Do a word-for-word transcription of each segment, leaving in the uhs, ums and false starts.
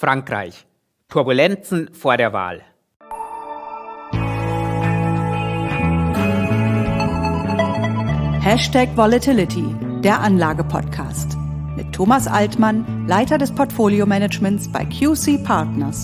Frankreich. Turbulenzen vor der Wahl. Hashtag Volatility, der Anlage-Podcast. Mit Thomas Altmann, Leiter des Portfolio-Managements bei Q C Partners.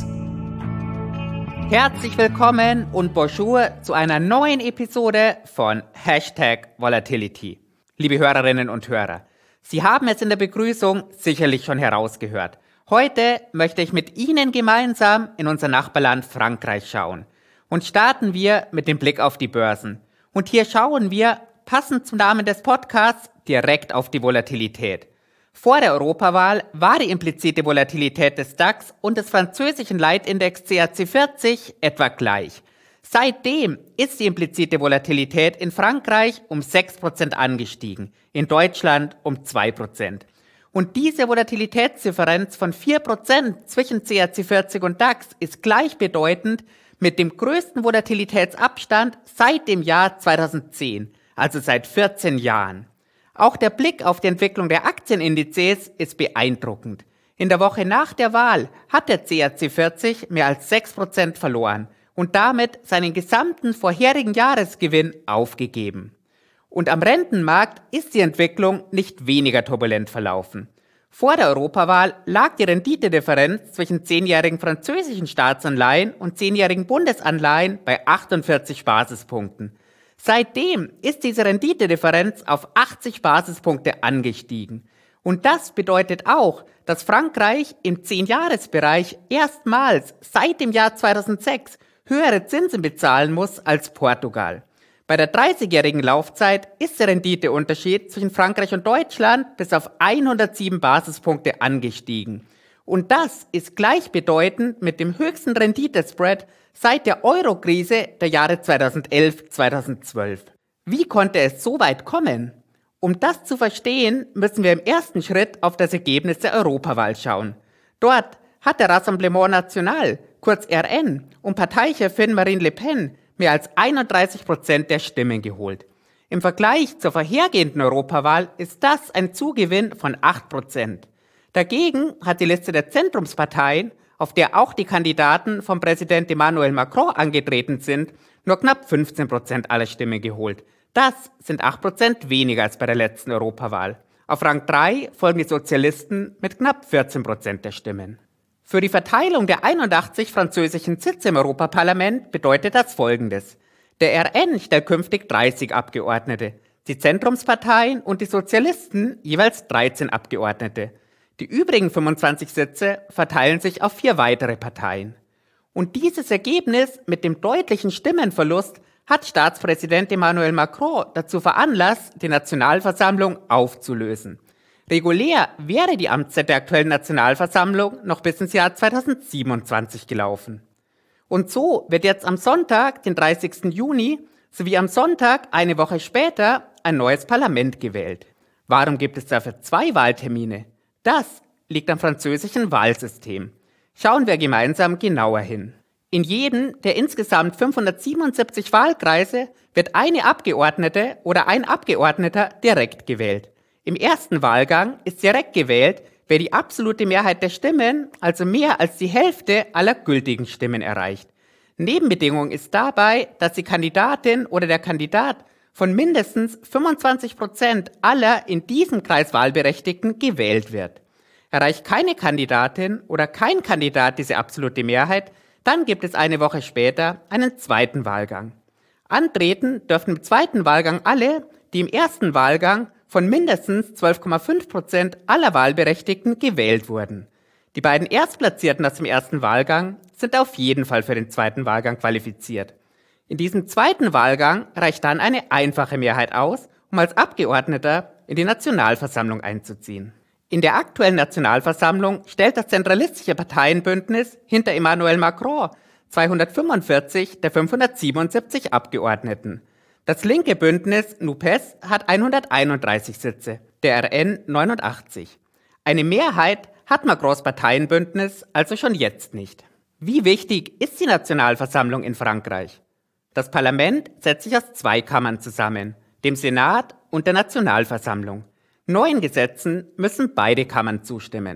Herzlich willkommen und bonjour zu einer neuen Episode von Hashtag Volatility. Liebe Hörerinnen und Hörer, Sie haben es in der Begrüßung sicherlich schon herausgehört. Heute möchte ich mit Ihnen gemeinsam in unser Nachbarland Frankreich schauen. Und starten wir mit dem Blick auf die Börsen. Und hier schauen wir, passend zum Namen des Podcasts, direkt auf die Volatilität. Vor der Europawahl war die implizite Volatilität des DAX und des französischen Leitindex C A C vierzig etwa gleich. Seitdem ist die implizite Volatilität in Frankreich um sechs Prozent angestiegen, in Deutschland um zwei Prozent. Und diese Volatilitätsdifferenz von vier Prozent zwischen C A C vierzig und DAX ist gleichbedeutend mit dem größten Volatilitätsabstand seit dem Jahr zweitausendzehn, also seit vierzehn Jahren. Auch der Blick auf die Entwicklung der Aktienindizes ist beeindruckend. In der Woche nach der Wahl hat der C A C vierzig mehr als sechs Prozent verloren und damit seinen gesamten vorherigen Jahresgewinn aufgegeben. Und am Rentenmarkt ist die Entwicklung nicht weniger turbulent verlaufen. Vor der Europawahl lag die Renditedifferenz zwischen zehnjährigen französischen Staatsanleihen und zehnjährigen Bundesanleihen bei achtundvierzig Basispunkten. Seitdem ist diese Renditedifferenz auf achtzig Basispunkte angestiegen. Und das bedeutet auch, dass Frankreich im zehn-Jahres-Bereich erstmals seit dem Jahr zweitausendsechs höhere Zinsen bezahlen muss als Portugal. Bei der dreißigjährigen Laufzeit ist der Renditeunterschied zwischen Frankreich und Deutschland bis auf hundertsieben Basispunkte angestiegen. Und das ist gleichbedeutend mit dem höchsten Renditespread seit der Euro-Krise der Jahre zweitausendelf, zweitausendzwölf. Wie konnte es so weit kommen? Um das zu verstehen, müssen wir im ersten Schritt auf das Ergebnis der Europawahl schauen. Dort hat der Rassemblement National, kurz R N, und Parteichefin Marine Le Pen mehr als einunddreißig Prozent der Stimmen geholt. Im Vergleich zur vorhergehenden Europawahl ist das ein Zugewinn von acht Prozent. Dagegen hat die Liste der Zentrumsparteien, auf der auch die Kandidaten von Präsident Emmanuel Macron angetreten sind, nur knapp fünfzehn Prozent aller Stimmen geholt. Das sind acht Prozent weniger als bei der letzten Europawahl. Auf Rang drei folgen die Sozialisten mit knapp vierzehn Prozent der Stimmen. Für die Verteilung der einundachtzig französischen Sitze im Europaparlament bedeutet das Folgendes. Der R N stellt künftig dreißig Abgeordnete, die Zentrumsparteien und die Sozialisten jeweils dreizehn Abgeordnete. Die übrigen fünfundzwanzig Sitze verteilen sich auf vier weitere Parteien. Und dieses Ergebnis mit dem deutlichen Stimmenverlust hat Staatspräsident Emmanuel Macron dazu veranlasst, die Nationalversammlung aufzulösen. Regulär wäre die Amtszeit der aktuellen Nationalversammlung noch bis ins Jahr zweitausendsiebenundzwanzig gelaufen. Und so wird jetzt am Sonntag, den dreißigsten Juni, sowie am Sonntag, eine Woche später, ein neues Parlament gewählt. Warum gibt es dafür zwei Wahltermine? Das liegt am französischen Wahlsystem. Schauen wir gemeinsam genauer hin. In jedem der insgesamt fünfhundertsiebenundsiebzig Wahlkreise wird eine Abgeordnete oder ein Abgeordneter direkt gewählt. Im ersten Wahlgang ist direkt gewählt, wer die absolute Mehrheit der Stimmen, also mehr als die Hälfte aller gültigen Stimmen erreicht. Nebenbedingung ist dabei, dass die Kandidatin oder der Kandidat von mindestens fünfundzwanzig Prozent aller in diesem Kreis Wahlberechtigten gewählt wird. Erreicht keine Kandidatin oder kein Kandidat diese absolute Mehrheit, dann gibt es eine Woche später einen zweiten Wahlgang. Antreten dürfen im zweiten Wahlgang alle, die im ersten Wahlgang von mindestens zwölf Komma fünf Prozent aller Wahlberechtigten gewählt wurden. Die beiden Erstplatzierten aus dem ersten Wahlgang sind auf jeden Fall für den zweiten Wahlgang qualifiziert. In diesem zweiten Wahlgang reicht dann eine einfache Mehrheit aus, um als Abgeordneter in die Nationalversammlung einzuziehen. In der aktuellen Nationalversammlung stellt das zentralistische Parteienbündnis hinter Emmanuel Macron zweihundertfünfundvierzig der fünfhundertsiebenundsiebzig Abgeordneten. Das linke Bündnis N U P E S hat hunderteinunddreißig Sitze, der R N neunundachtzig. Eine Mehrheit hat Macrons Parteienbündnis also schon jetzt nicht. Wie wichtig ist die Nationalversammlung in Frankreich? Das Parlament setzt sich aus zwei Kammern zusammen, dem Senat und der Nationalversammlung. Neuen Gesetzen müssen beide Kammern zustimmen.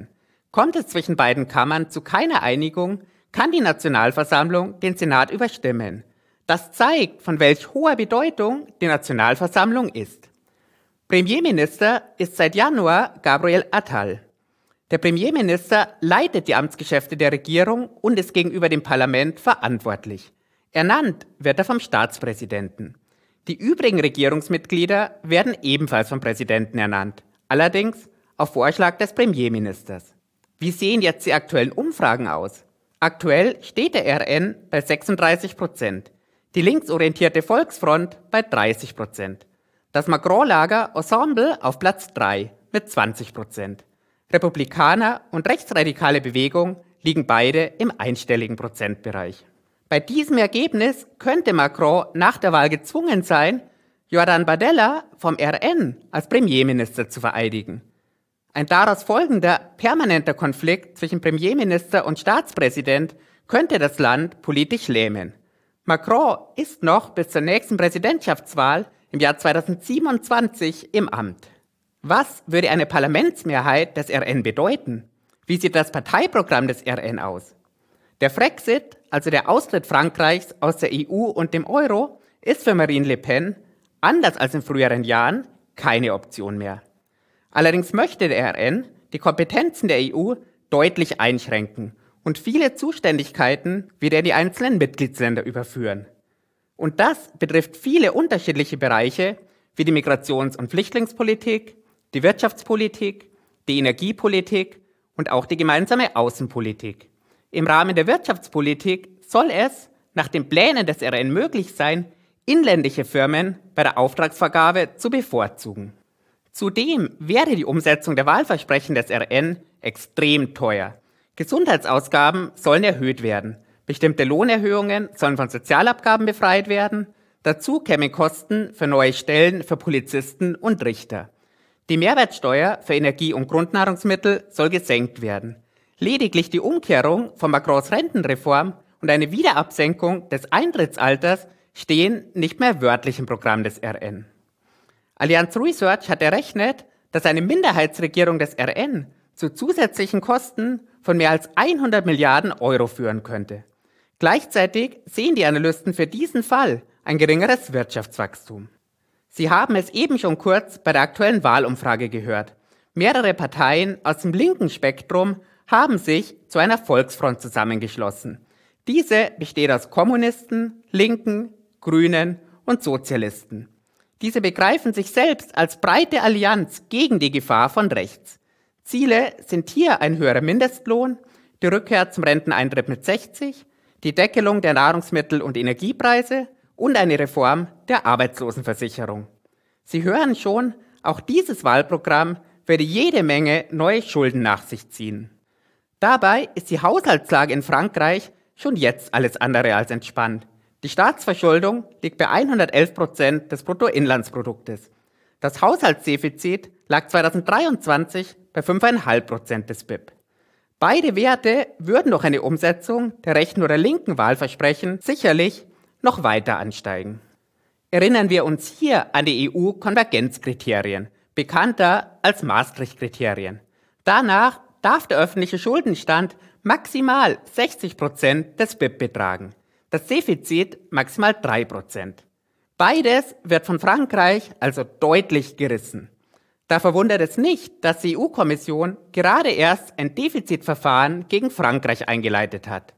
Kommt es zwischen beiden Kammern zu keiner Einigung, kann die Nationalversammlung den Senat überstimmen. Das zeigt, von welch hoher Bedeutung die Nationalversammlung ist. Premierminister ist seit Januar Gabriel Attal. Der Premierminister leitet die Amtsgeschäfte der Regierung und ist gegenüber dem Parlament verantwortlich. Ernannt wird er vom Staatspräsidenten. Die übrigen Regierungsmitglieder werden ebenfalls vom Präsidenten ernannt, allerdings auf Vorschlag des Premierministers. Wie sehen jetzt die aktuellen Umfragen aus? Aktuell steht der R N bei sechsunddreißig Prozent, die linksorientierte Volksfront bei dreißig Prozent, das Macron-Lager Ensemble auf Platz drei mit zwanzig Prozent. Republikaner und rechtsradikale Bewegung liegen beide im einstelligen Prozentbereich. Bei diesem Ergebnis könnte Macron nach der Wahl gezwungen sein, Jordan Bardella vom R N als Premierminister zu vereidigen. Ein daraus folgender permanenter Konflikt zwischen Premierminister und Staatspräsident könnte das Land politisch lähmen. Macron ist noch bis zur nächsten Präsidentschaftswahl im Jahr zweitausendsiebenundzwanzig im Amt. Was würde eine Parlamentsmehrheit des R N bedeuten? Wie sieht das Parteiprogramm des R N aus? Der Frexit, also der Austritt Frankreichs aus der E U und dem Euro, ist für Marine Le Pen, anders als in früheren Jahren, keine Option mehr. Allerdings möchte der R N die Kompetenzen der E U deutlich einschränken und viele Zuständigkeiten wieder in die einzelnen Mitgliedsländer überführen. Und das betrifft viele unterschiedliche Bereiche wie die Migrations- und Flüchtlingspolitik, die Wirtschaftspolitik, die Energiepolitik und auch die gemeinsame Außenpolitik. Im Rahmen der Wirtschaftspolitik soll es, nach den Plänen des R N möglich sein, inländische Firmen bei der Auftragsvergabe zu bevorzugen. Zudem wäre die Umsetzung der Wahlversprechen des R N extrem teuer. Gesundheitsausgaben sollen erhöht werden, bestimmte Lohnerhöhungen sollen von Sozialabgaben befreit werden, dazu kämen Kosten für neue Stellen für Polizisten und Richter. Die Mehrwertsteuer für Energie- und Grundnahrungsmittel soll gesenkt werden. Lediglich die Umkehrung von Macrons Rentenreform und eine Wiederabsenkung des Eintrittsalters stehen nicht mehr wörtlich im Programm des R N. Allianz Research hat errechnet, dass eine Minderheitsregierung des R N zu zusätzlichen Kosten von mehr als hundert Milliarden Euro führen könnte. Gleichzeitig sehen die Analysten für diesen Fall ein geringeres Wirtschaftswachstum. Sie haben es eben schon kurz bei der aktuellen Wahlumfrage gehört. Mehrere Parteien aus dem linken Spektrum haben sich zu einer Volksfront zusammengeschlossen. Diese besteht aus Kommunisten, Linken, Grünen und Sozialisten. Diese begreifen sich selbst als breite Allianz gegen die Gefahr von rechts. Ziele sind hier ein höherer Mindestlohn, die Rückkehr zum Renteneintritt mit sechzig, die Deckelung der Nahrungsmittel- und Energiepreise und eine Reform der Arbeitslosenversicherung. Sie hören schon, auch dieses Wahlprogramm würde jede Menge neue Schulden nach sich ziehen. Dabei ist die Haushaltslage in Frankreich schon jetzt alles andere als entspannt. Die Staatsverschuldung liegt bei hundertelf Prozent des Bruttoinlandsproduktes. Das Haushaltsdefizit lag zweitausenddreiundzwanzig bei fünf Komma fünf Prozent des B I P. Beide Werte würden durch eine Umsetzung der rechten oder linken Wahlversprechen sicherlich noch weiter ansteigen. Erinnern wir uns hier an die E U-Konvergenzkriterien, bekannter als Maastricht-Kriterien. Danach darf der öffentliche Schuldenstand maximal sechzig Prozent des B I P betragen, das Defizit maximal drei Prozent. Beides wird von Frankreich also deutlich gerissen. Da verwundert es nicht, dass die E U-Kommission gerade erst ein Defizitverfahren gegen Frankreich eingeleitet hat.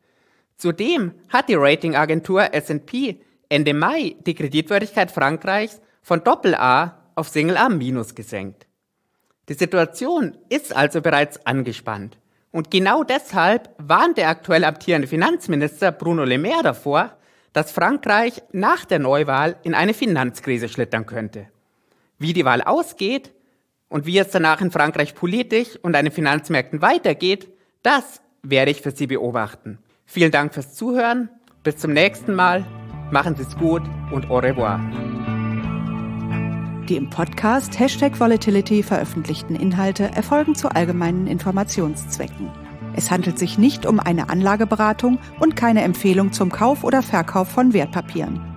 Zudem hat die Ratingagentur S and P Ende Mai die Kreditwürdigkeit Frankreichs von Doppel-A auf Single-A- gesenkt. Die Situation ist also bereits angespannt. Und genau deshalb warnt der aktuell amtierende Finanzminister Bruno Le Maire davor, dass Frankreich nach der Neuwahl in eine Finanzkrise schlittern könnte. Wie die Wahl ausgeht und wie es danach in Frankreich politisch und an den Finanzmärkten weitergeht, das werde ich für Sie beobachten. Vielen Dank fürs Zuhören, bis zum nächsten Mal, machen Sie es gut und au revoir. Die im Podcast Hashtag Volatility veröffentlichten Inhalte erfolgen zu allgemeinen Informationszwecken. Es handelt sich nicht um eine Anlageberatung und keine Empfehlung zum Kauf oder Verkauf von Wertpapieren.